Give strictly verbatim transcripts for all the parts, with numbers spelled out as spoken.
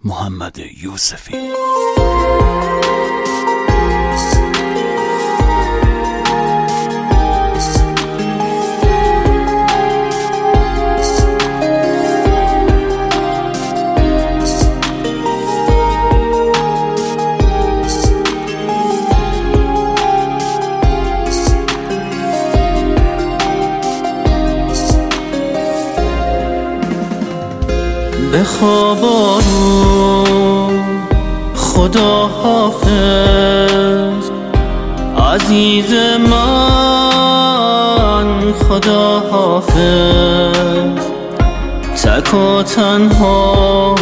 محمد یوسفی. به خوابارو خدا حافظ عزیز من، خدا حافظ. تک و تنها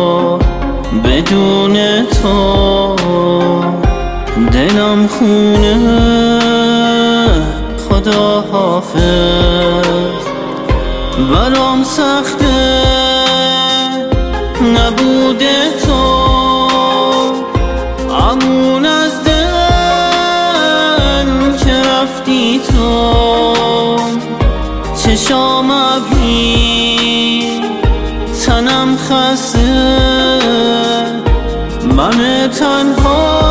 بدون تو دلم خونه، خدا حافظ. برام سخته نبوده تو، امون از دل که رفتی تو. چشام ابری تنم خسته، من تنها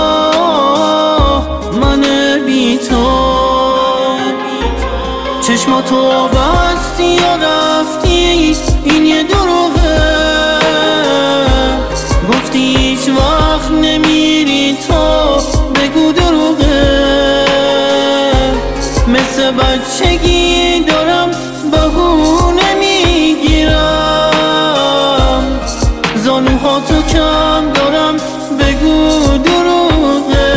من بی تو. چشماتو بستی و رفتی، این یه دروغه. گفتی هیچ وقت نمیری تو، بگو دروغه. مثل بچگی دارم بهونه میگیرم، زانوهاتو کم دارم، بگو دروغه.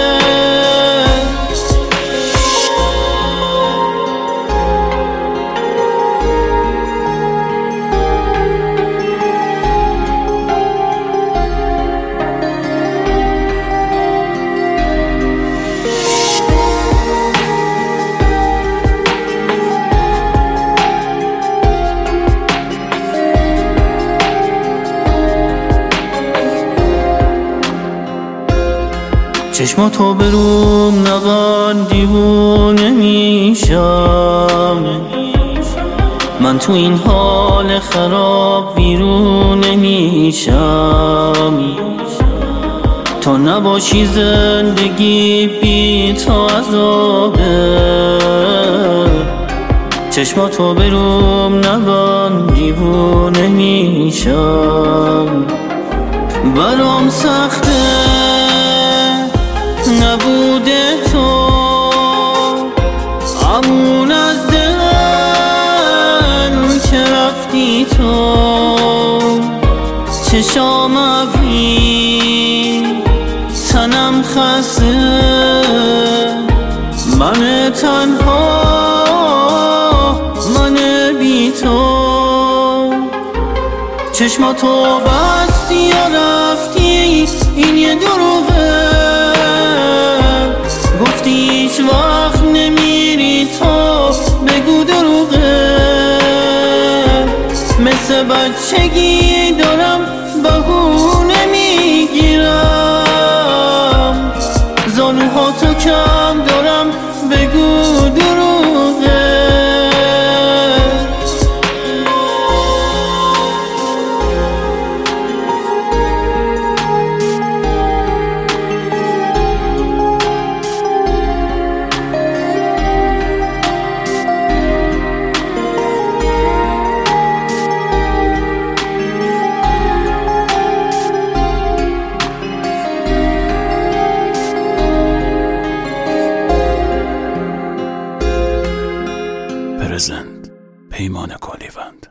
چشماتو بروم نبند، دیوونه میشم. من تو این حال خراب بیرون میشم. تو نباشی زندگی بی تو عذابه. چشماتو بروم نبند، دیوونه میشم. برام سخته نبوده تو، امون از دل که رفتی تو. چشام ابری تنم خسته، من تنها من بی تو. چشماتو بستی و رفتی، این یه دروغه. گفتی هیچ وقت نمیری تو، بگو دروغه. مثل بچگی دارم بهونه میگیرم، زانوهاتو کم دارم، بگو دروغه. پرزنت پیمان کالیوند.